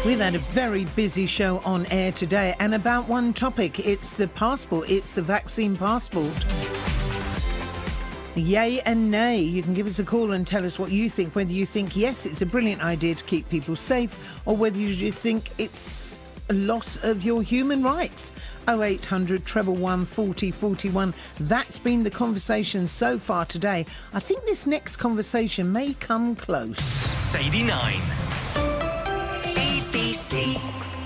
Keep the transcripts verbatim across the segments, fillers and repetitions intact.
We've had a very busy show on air today, and about one topic. It's the passport. It's the vaccine passport. Yay and nay. You can give us a call and tell us what you think, whether you think, yes, it's a brilliant idea to keep people safe, or whether you think it's a loss of your human rights. oh eight hundred, one one one, four oh four one. That's been the conversation so far today. I think this next conversation may come close. Sadie nine. B B C,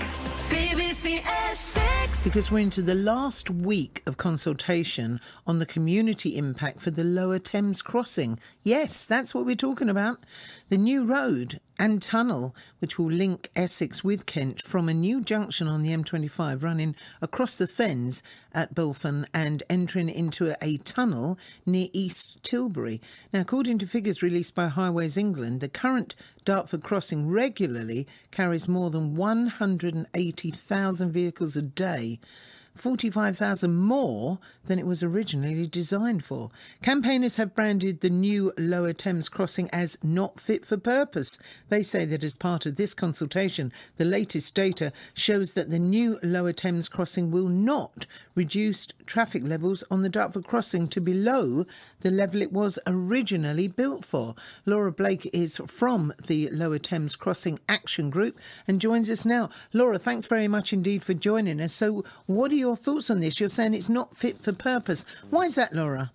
B B C Essex. Because we're into the last week of consultation on the community impact for the Lower Thames crossing. Yes, that's what we're talking about. The new road and tunnel, which will link Essex with Kent from a new junction on the M twenty-five running across the fens at Bulfan and entering into a tunnel near East Tilbury. Now, according to figures released by Highways England, the current Dartford crossing regularly carries more than one hundred eighty thousand vehicles a day, forty-five thousand more than it was originally designed for. Campaigners have branded the new Lower Thames crossing as not fit for purpose. They say that as part of this consultation, the latest data shows that the new Lower Thames crossing will not reduce traffic levels on the Dartford crossing to below the level it was originally built for. Laura Blake is from the Lower Thames Crossing Action Group and joins us now. Laura, thanks very much indeed for joining us. So what are your thoughts on this? You're saying it's not fit for purpose. Why is that, Laura?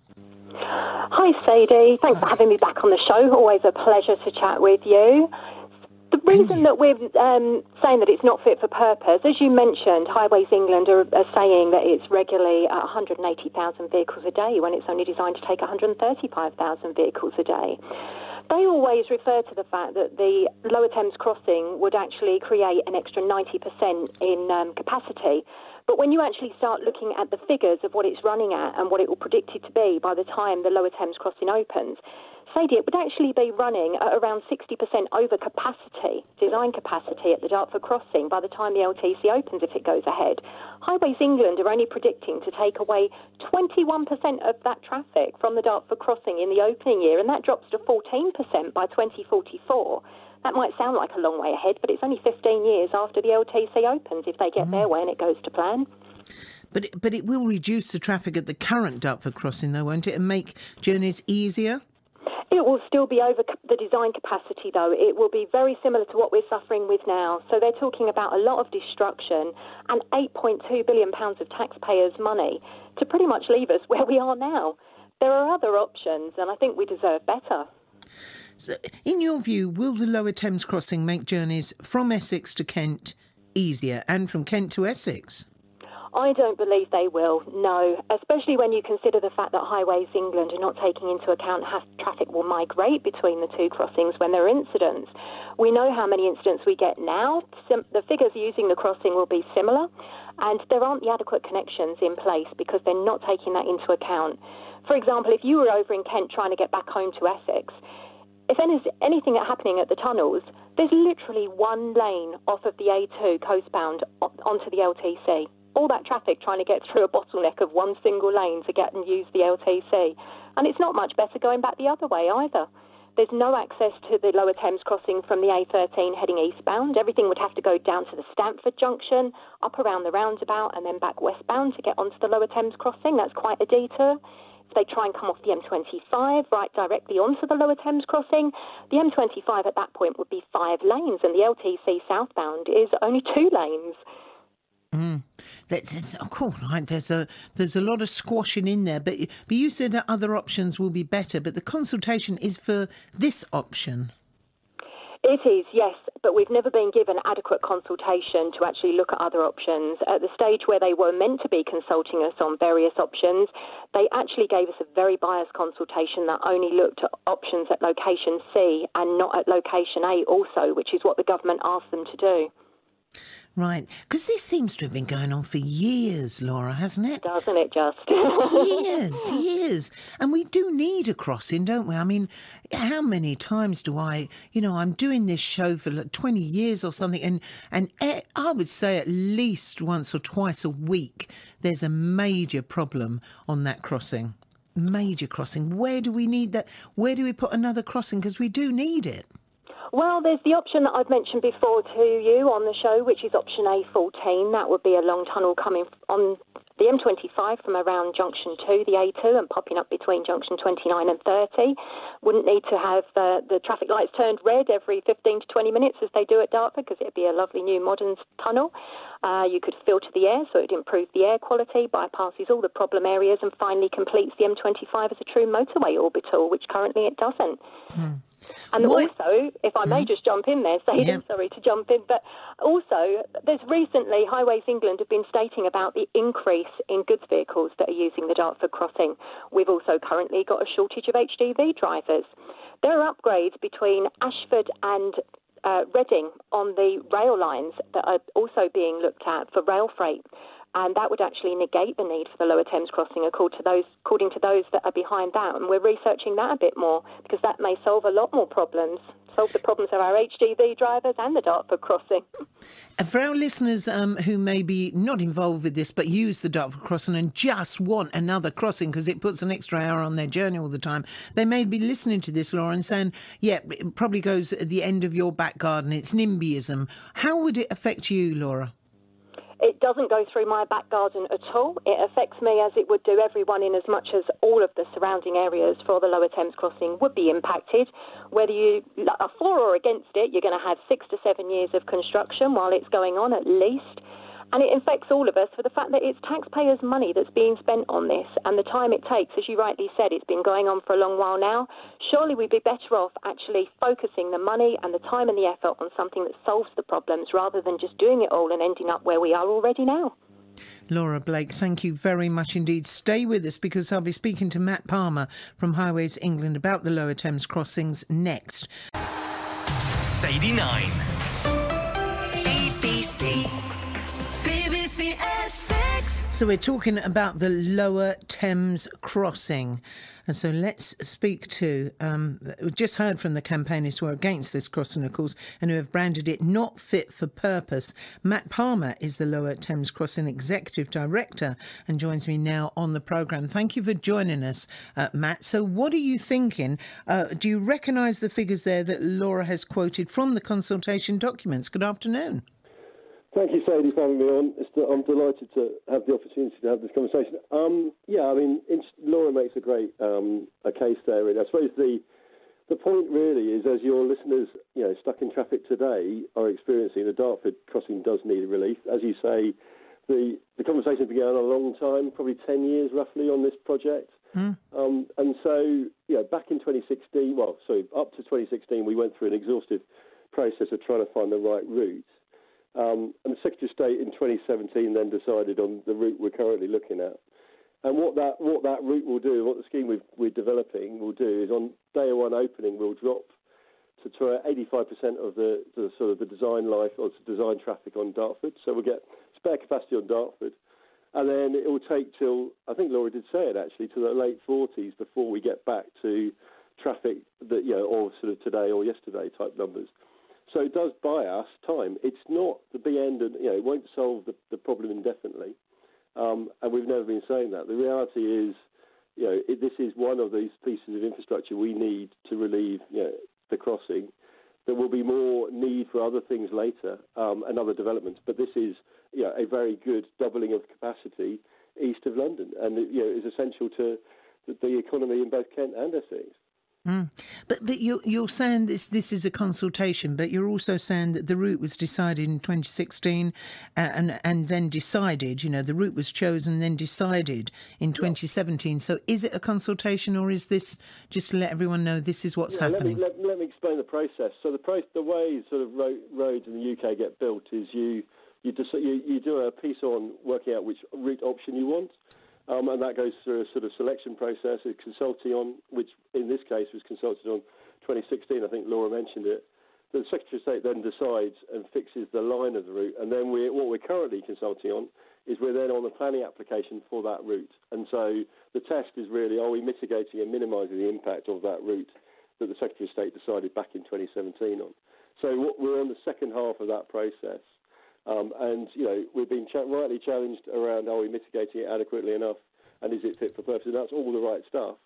Hi, Sadie. Thanks for having me back on the show. Always a pleasure to chat with you. The reason that we're um, saying that it's not fit for purpose, as you mentioned, Highways England are, are saying that it's regularly at one hundred eighty thousand vehicles a day when it's only designed to take one hundred thirty-five thousand vehicles a day. They always refer to the fact that the Lower Thames crossing would actually create an extra ninety percent in um, capacity. But when you actually start looking at the figures of what it's running at and what it will predict it to be by the time the Lower Thames crossing opens, Sadie, it would actually be running at around sixty percent over capacity, design capacity at the Dartford crossing by the time the L T C opens if it goes ahead. Highways England are only predicting to take away twenty-one percent of that traffic from the Dartford crossing in the opening year, and that drops to fourteen percent by twenty forty-four. That might sound like a long way ahead, but it's only fifteen years after the L T C opens if they get mm. their way and it goes to plan. But it, but it will reduce the traffic at the current Dartford crossing, though, won't it, and make journeys easier? It will still be over the design capacity, though. It will be very similar to what we're suffering with now. So they're talking about a lot of destruction and eight point two billion pounds of taxpayers' money to pretty much leave us where we are now. There are other options, and I think we deserve better. So, in your view, will the Lower Thames crossing make journeys from Essex to Kent easier and from Kent to Essex? I don't believe they will, no, especially when you consider the fact that Highways England are not taking into account how traffic will migrate between the two crossings when there are incidents. We know how many incidents we get now. The figures using the crossing will be similar, and there aren't the adequate connections in place because they're not taking that into account. For example, if you were over in Kent trying to get back home to Essex, if anything happening at the tunnels, there's literally one lane off of the A two coastbound onto the L T C. All that traffic trying to get through a bottleneck of one single lane to get and use the L T C. And it's not much better going back the other way either. There's no access to the Lower Thames crossing from the A thirteen heading eastbound. Everything would have to go down to the Stamford junction, up around the roundabout, and then back westbound to get onto the Lower Thames crossing. That's quite a detour. If they try and come off the M twenty-five right directly onto the Lower Thames crossing, the M twenty-five at that point would be five lanes, and the L T C southbound is only two lanes. Mm. That's, of course, right. There's a there's a lot of squashing in there, but but you said that other options will be better. But the consultation is for this option. It is, yes, but we've never been given adequate consultation to actually look at other options. At the stage where they were meant to be consulting us on various options, they actually gave us a very biased consultation that only looked at options at location C and not at location A also, which is what the government asked them to do. Right, because this seems to have been going on for years, Laura, hasn't it? Doesn't it just? years, years. And we do need a crossing, don't we? I mean, how many times do I, you know, I'm doing this show for like twenty years or something, and, and I would say at least once or twice a week there's a major problem on that crossing. Major crossing. Where do we need that? Where do we put another crossing? Because we do need it. Well, there's the option that I've mentioned before to you on the show, which is option A fourteen. That would be a long tunnel coming on the M twenty-five from around junction two, the A two, and popping up between junction twenty-nine and thirty. Wouldn't need to have uh, the traffic lights turned red every fifteen to twenty minutes as they do at Dartford, because it'd be a lovely new modern tunnel. Uh, you could filter the air, so it'd improve the air quality, bypasses all the problem areas, and finally completes the M twenty-five as a true motorway orbital, which currently it doesn't. Hmm. And what? Also, if I may mm. just jump in there, Sadie, yeah. sorry to jump in, but also there's recently, Highways England have been stating about the increase in goods vehicles that are using the Dartford crossing. We've also currently got a shortage of H G V drivers. There are upgrades between Ashford and uh, Reading on the rail lines that are also being looked at for rail freight. And that would actually negate the need for the Lower Thames crossing according to those, according to those that are behind that. And we're researching that a bit more, because that may solve a lot more problems, solve the problems of our H G V drivers and the Dartford crossing. For our listeners um, who may be not involved with this but use the Dartford crossing and just want another crossing because it puts an extra hour on their journey all the time, they may be listening to this, Laura, and saying, yeah, it probably goes at the end of your back garden. It's NIMBYism. How would it affect you, Laura? It doesn't go through my back garden at all. It affects me as it would do everyone, in as much as all of the surrounding areas for the Lower Thames crossing would be impacted. Whether you are for or against it, you're going to have six to seven years of construction while it's going on at least. And it affects all of us for the fact that it's taxpayers' money that's being spent on this, and the time it takes, as you rightly said, it's been going on for a long while now. Surely we'd be better off actually focusing the money and the time and the effort on something that solves the problems, rather than just doing it all and ending up where we are already now. Laura Blake, thank you very much indeed. Stay with us, because I'll be speaking to Matt Palmer from Highways England about the Lower Thames crossings next. Sadie nine. A B C. B B C Essex. So we're talking about the Lower Thames crossing. And so let's speak to, um, we just heard from the campaigners who are against this crossing, of course, and who have branded it not fit for purpose. Matt Palmer is the Lower Thames Crossing Executive Director and joins me now on the programme. Thank you for joining us, uh, Matt. So what are you thinking? Uh, do you recognise the figures there that Laura has quoted from the consultation documents? Good afternoon. Thank you, Sadie, for having me on. It's, I'm delighted to have the opportunity to have this conversation. Um, yeah, I mean, Laura makes a great um, a case there. And I suppose the the point really is, as your listeners, you know, stuck in traffic today are experiencing, the Dartford crossing does need a relief. As you say, the the conversation has been going on a long time, probably ten years roughly on this project. Mm. Um, and so, you know, back in twenty sixteen, well, sorry, up to twenty sixteen, we went through an exhaustive process of trying to find the right route. Um, and the Secretary of State in twenty seventeen then decided on the route we're currently looking at. And what that what that route will do, what the scheme we've, we're developing will do, is on day one opening, we'll drop to, to eighty-five percent of the, the sort of the design life or design traffic on Dartford. So we'll get spare capacity on Dartford. And then it will take till, I think Laura did say it actually, to the late forties before we get back to traffic that, you know, or sort of today or yesterday type numbers. So it does buy us time. It's not the big end, and you know, it won't solve the, the problem indefinitely. Um, and we've never been saying that. The reality is, you know, it, this is one of these pieces of infrastructure we need to relieve, you know, the crossing. There will be more need for other things later um, and other developments, but this is, you know, a very good doubling of capacity east of London, and you know, is essential to the, the economy in both Kent and Essex. Mm. But but you're, you're saying this this is a consultation, but you're also saying that the route was decided in twenty sixteen uh, and and then decided, you know, the route was chosen, then decided in twenty seventeen. So is it a consultation, or is this just to let everyone know this is what's yeah, happening? Let me, let, let me explain the process. So the pro- the way sort of ro- roads in the U K get built is you you, just, you you do a piece on working out which route option you want. Um, and that goes through a sort of selection process, a consulting on, which in this case was consulted on twenty sixteen, I think Laura mentioned it. The Secretary of State then decides and fixes the line of the route. And then we, what we're currently consulting on is we're then on the planning application for that route. And so the test is really, are we mitigating and minimising the impact of that route that the Secretary of State decided back in twenty seventeen on? So what, we're on the second half of that process. Um, and, you know, we've been ch- rightly challenged around, are we mitigating it adequately enough, and is it fit for purpose? And that's all the right stuff.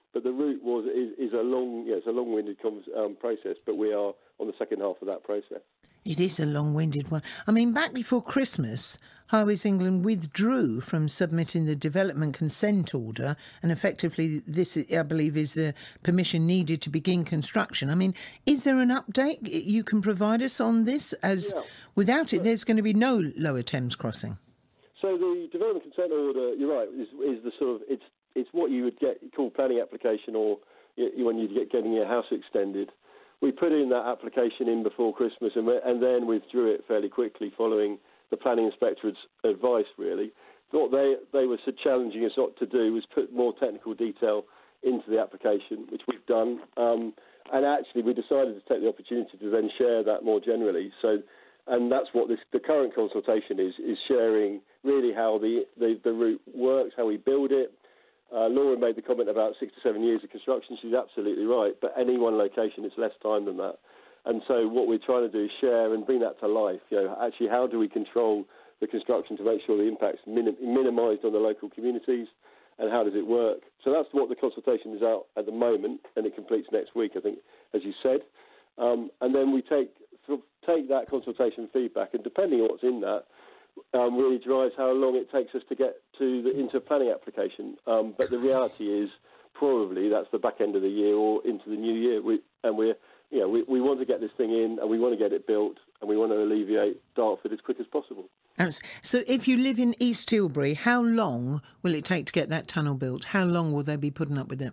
But the route was is, is a long, yeah, it's a long-winded um, process. But we are on the second half of that process. It is a long-winded one. I mean, back before Christmas, Highways England withdrew from submitting the development consent order, and effectively this, I believe, is the permission needed to begin construction. I mean, is there an update you can provide us on this? As yeah. Without it, there's going to be no Lower Thames crossing. So the development consent order, you're right, is, is the sort of it's it's what you would get called planning application, or you, when you get getting your house extended. We put in that application in before Christmas and, and then withdrew it fairly quickly following the planning inspector's advice, really. What they, they were so challenging us not to do was put more technical detail into the application, which we've done. Um, and actually, we decided to take the opportunity to then share that more generally. So, and that's what this, the current consultation is, is sharing really how the, the, the route works, how we build it. Uh, Laura made the comment about six to seven years of construction. She's absolutely right. But any one location, it's less time than that. And so what we're trying to do is share and bring that to life. You know, actually, how do we control the construction to make sure the impact's minim- minimised on the local communities, and how does it work? So that's what the consultation is out at the moment, and it completes next week, I think, as you said. Um, and then we take take that consultation feedback, and depending on what's in that, Um, really drives how long it takes us to get to the into planning application. Um, but the reality is probably that's the back end of the year or into the new year. We, and we're, you know, we, we want to get this thing in and we want to get it built and we want to alleviate Dartford as quick as possible. So if you live in East Tilbury, how long will it take to get that tunnel built? How long will they be putting up with it?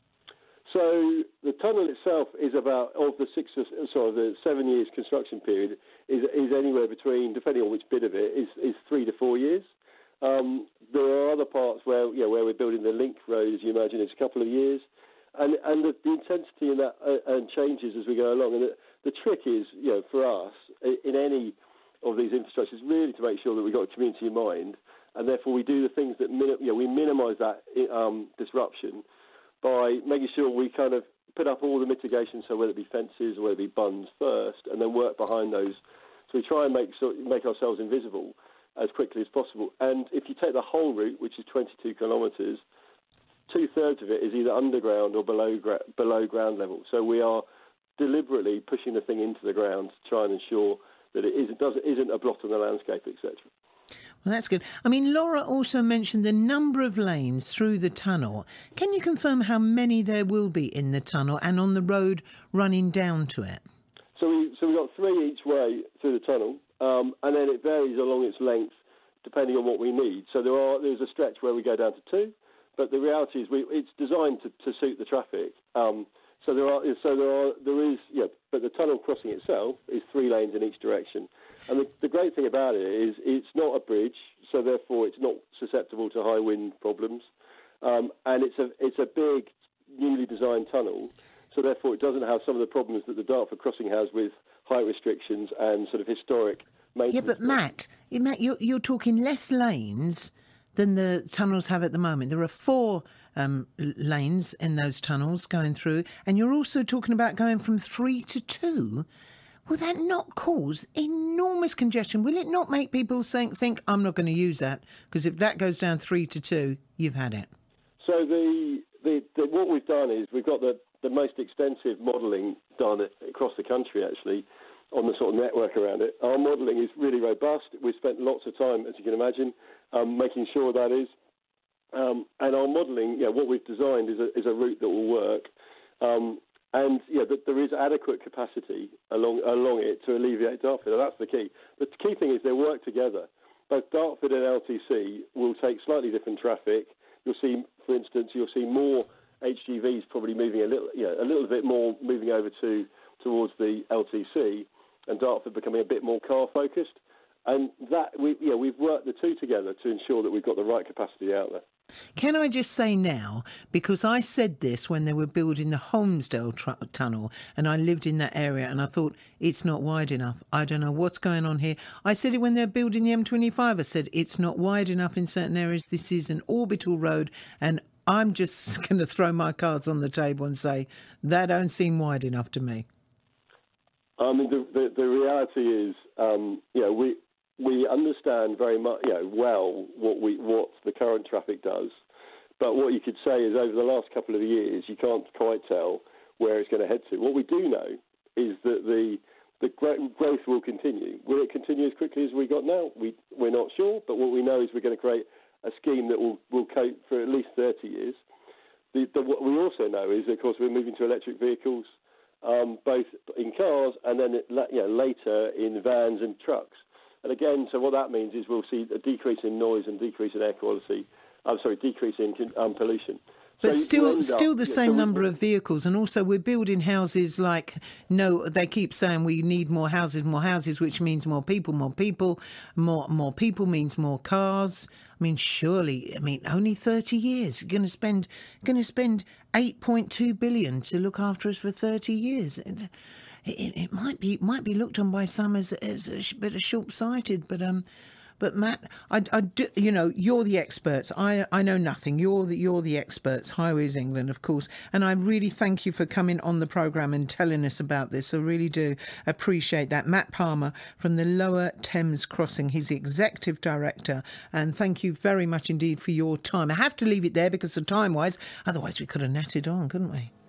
So the tunnel itself is about, of the six, sorry, the seven years construction period is is anywhere between, depending on which bit of it, is, is three to four years. Um, there are other parts where, you know, where we're building the link road, as you imagine, it's a couple of years, and and the, the intensity in that uh, and changes as we go along. And the, the trick is, you know, for us in any of these infrastructures, really to make sure that we've got a community in mind, and therefore we do the things that minim, you know, we minimise that um, disruption by making sure we kind of put up all the mitigations, so whether it be fences or whether it be bunds first, and then work behind those. So we try and make so, make ourselves invisible as quickly as possible. And if you take the whole route, which is twenty-two kilometres, two-thirds of it is either underground or below gra- below ground level. So we are deliberately pushing the thing into the ground to try and ensure that it isn't, does, isn't a blot on the landscape, et cetera. Well, that's good. I mean, Laura also mentioned the number of lanes through the tunnel. Can you confirm how many there will be in the tunnel and on the road running down to it? So, we, so we've got three each way through the tunnel, um, and then it varies along its length depending on what we need. So there are there's a stretch where we go down to two, but the reality is we, it's designed to, to suit the traffic. Um, so there are so there are there is yeah, but the tunnel crossing itself is three lanes in each direction. And the, the great thing about it is it's not a bridge, so therefore it's not susceptible to high wind problems. Um, and it's a it's a big, newly designed tunnel, so therefore it doesn't have some of the problems that the Dartford crossing has with height restrictions and sort of historic maintenance. Yeah, but Matt, Matt, you're, you're talking less lanes than the tunnels have at the moment. There are four um, lanes in those tunnels going through, and you're also talking about going from three to two. Will that not cause enormous congestion? Will it not make people think, think I'm not going to use that? Because if that goes down three to two, you've had it. So the, the, the what we've done is we've got the, the most extensive modelling done across the country, actually, on the sort of network around it. Our modelling is really robust. We've spent lots of time, as you can imagine, um, making sure that is. Um, and our modelling, yeah, what we've designed is a, is a route that will work. Um, And yeah, that there is adequate capacity along along it to alleviate Dartford. And that's the key. The key thing is they work together. Both Dartford and L T C will take slightly different traffic. You'll see, for instance, you'll see more H G Vs probably moving a little, yeah, a little bit more moving over to towards the L T C, and Dartford becoming a bit more car focused. And that we, yeah, we've worked the two together to ensure that we've got the right capacity out there. Can I just say now, because I said this when they were building the Holmesdale tr- tunnel, and I lived in that area, and I thought, it's not wide enough. I don't know what's going on here. I said it when they're building the M twenty-five. I said, it's not wide enough in certain areas. This is an orbital road, and I'm just going to throw my cards on the table and say, that don't seem wide enough to me. I mean, the, the, the reality is, um, you know, we... We understand very much, you know, well what we what the current traffic does, But what you could say is over the last couple of years, you can't quite tell where it's going to head to. What we do know is that the the growth will continue. Will it continue as quickly as we got now? We, we're not sure, but what we know is we're going to create a scheme that will, will cope for at least thirty years. The, the, what we also know is, of course, we're moving to electric vehicles, um, both in cars and then you know, later in vans and trucks. And again, so what that means is we'll see a decrease in noise and decrease in air quality. I'm sorry, decrease in um, pollution. But so still, still up, the yeah, same so number we, of vehicles, and also we're building houses like no. They keep saying we need more houses, more houses, which means more people, more people, more more people means more cars. I mean, surely, I mean, only thirty years. You're going to spend, going to spend eight point two billion to look after us for thirty years. It, it, it might be might be looked on by some as as a bit of short-sighted, but um. But Matt, I, I do, you know, you're the experts. I, I know nothing. You're the you're the experts. Highways England, of course. And I really thank you for coming on the programme and telling us about this. I really do appreciate that. Matt Palmer from the Lower Thames Crossing. He's the Executive Director. And thank you very much indeed for your time. I have to leave it there because of time-wise. Otherwise, we could have natted on, couldn't we?